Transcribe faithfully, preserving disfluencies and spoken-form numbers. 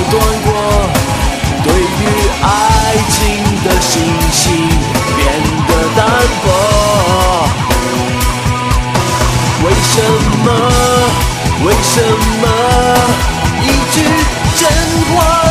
断过，对于爱情的信心变得淡薄。为什么？为什么？一句真话